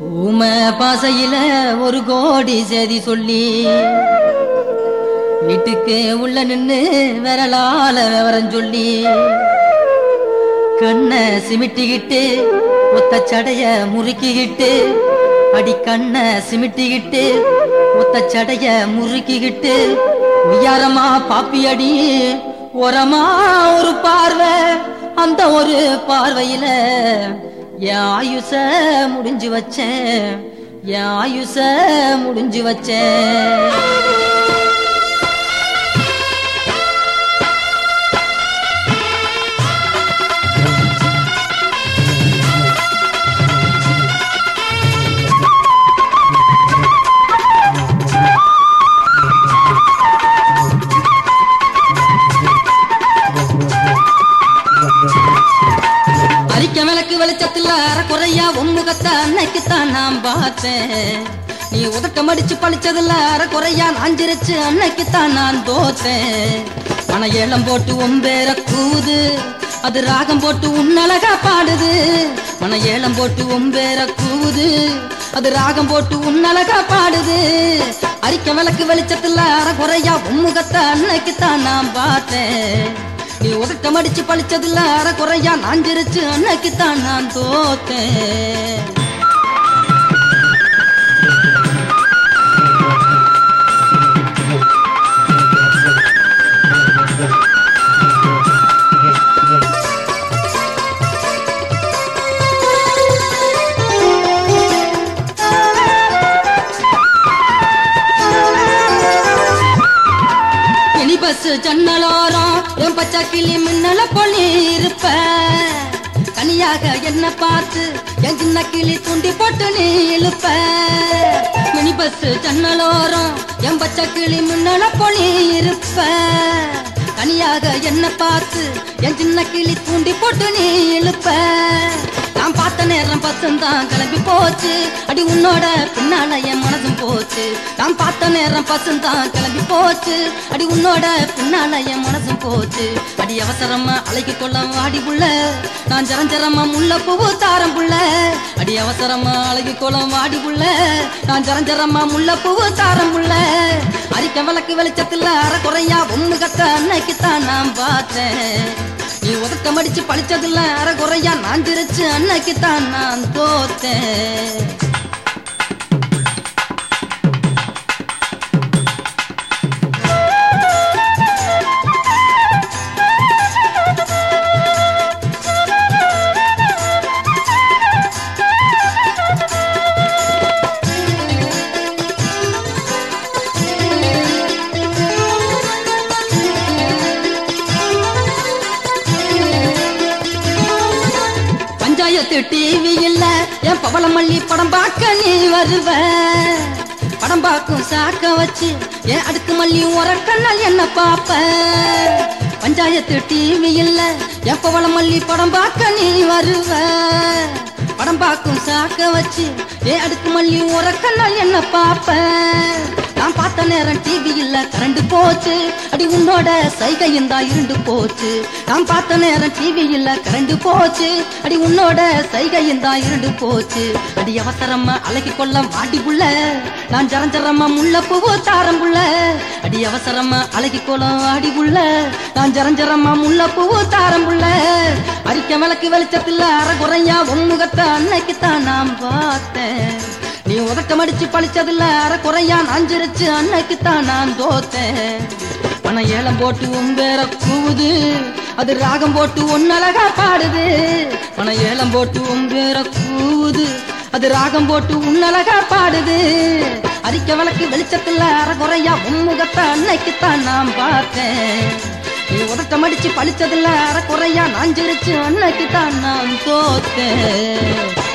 ஊமை பாசையில ஒரு கோடி செய்தி சொல்லி வீட்டுக்கு உள்ள நின்னு விரலால விவரம் சொல்லி கண்ணை சிமிட்டிக்கிட்டு ஒத்த சடைய முறுக்கிக்கிட்டு அடி கண்ணை சிமிட்டிக்கிட்டு ஒத்த சடைய முறுக்கிக்கிட்டு உயரமா பாப்பி அடி ஓரமா ஒரு பார்வை அந்த ஒரு பார்வையில என் ஆயுச முடிஞ்சு வச்சேன் என் ஆயுச முடிஞ்சு வச்சேன். அரிக்க விளக்கு வெளிச்சத்துல அறக்குறையா உம்முகத்தை அன்னைக்குத்தான் நான் பார்த்தேன். நீ உதட்ட மடிச்சு பழிச்சதுல அறக்குறையா நாஞ்சிருச்சு அன்னைக்குத்தான் நான் தோத்தேன். மன ஏலம் போட்டு உம்பேர கூது அது ராகம் போட்டு உன்னழகா பாடுது. மன ஏலம் போட்டு உம்பேர கூது அது ராகம் போட்டு உன்னழகா பாடுது. அரிக்க விளக்கு வெளிச்சத்துல அறக்குறையா உம்முகத்தை அன்னைக்குத்தான் நான் பார்த்தேன். நீ உதட்ட மடிச்சு பழிச்சதுல அறக்குறையா நாஞ்சிருச்சு அன்னைக்குத்தான் நான் தோத்தேன். பஸ் ஜன்னலோரம் என் பச்சை கிளி மின்னல பொழி இருப்ப கனியாக என்ன பார்த்து என் சின்ன கிளி துண்டி போட்டு நீ இழுப்ப. மினி பஸ் ஜன்னலோரம் என் பச்சை கிளி மின்னல பொழி இருப்ப கனியாக என்ன பார்த்து என் சின்ன கிளி தூண்டி போட்டு நீ இழுப்ப. நான் பார்த்த நேரம் பசுந்தான் கிளம்பி போச்சு அடி உன்னோட பின்னால என் மனசும் போச்சு. நான் பார்த்த நேரம் பசுந்தான் கிளம்பி போச்சு அடி உன்னோட பின்னால என் மனசும் போச்சு. அடி அவசரமா அழைக்கு கொள்ள வாடி புள்ள நான் ஜரஞ்சரமா முல்ல பூவு தாரம் புள்ள. அடி அவசரமா அழைக்கு கொள்ள வாடி புள்ள நான் ஜரஞ்சரமா முல்ல பூவு தாரம் புள்ள. அரிக்க விளக்கு வெளிச்சத்துல அறக்குறையா உம்முகத்தை அன்னைக்குத்தான் நான் பார்த்தேன். நீ உதட்ட மடிச்சு பழிச்சதுல அறகுறையா நாஞ்சிருச்சு அன்னைக்குத்தான் நான் தோத்தேன். டிவி இல்ல என் பவளமல்லி படம் பார்க்க நீ வருவ. படம் பார்க்கும் சாக்க வச்சு என் அடுக்கு மல்லி உரக்கண்ணால் என்ன பாப்ப. பஞ்சாயத்து டிவி இல்ல என் பவளமல்லி படம் பார்க்க நீ வருவ. படம் பார்க்கும் சாக்க வச்சு என் அடுக்கு மல்லி உரக்கண்ணால் என்ன பாப்ப. நான் பார்த்த நேரம் டிவி இல்ல கரண்டு போச்சு அடி உன்னோட சைகையும் தான் இருண்டு போச்சு. நான் பார்த்த நேரம் டிவி இல்ல கரண்டு போச்சு அடி உன்னோட சைகையும் தான் இருண்டு போச்சு. அடி அவசரமா அழகி கொள்ள வாடி புள்ள நான் ஜரஞ்சரமா முல்ல பூவு தாரம் புள்ள. அடி அவசரமா அழகி கொள்ள வாடி புள்ள நான் ஜரஞ்சரமா முல்ல பூவு தாரம் புள்ள. அரிக்க விளக்கு வெளிச்சத்துல அறகுறையா உம்முகத்தை அன்னைக்குத்தான் நான் பார்த்தேன். நீ உதட்ட மடிச்சு பழிச்சதுல அறக்குறையா நாஞ்சிருச்சு அன்னைக்குத்தான் நான் தோத்தேன். பண ஏலம் போட்டு உம்பேர கூவுது அது ராகம் போட்டு உன்னழகா பாடுது. பண ஏலம் போட்டு உம்பேர கூவுது அது ராகம் போட்டு உன்னழகா பாடுது. அரிக்க விளக்கு வெளிச்சத்துல அறகுறையா உம்முகத்தை அன்னைக்குத்தான் நான் பார்த்தேன். நீ உதட்ட மடிச்சு பழிச்சதுல அறக்குறையா நாஞ்சிருச்சு அன்னைக்குத்தான் நான் தோத்தேன்.